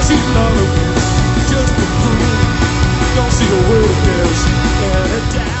cheating on her, just a fool. Don't see a word of this, and it died.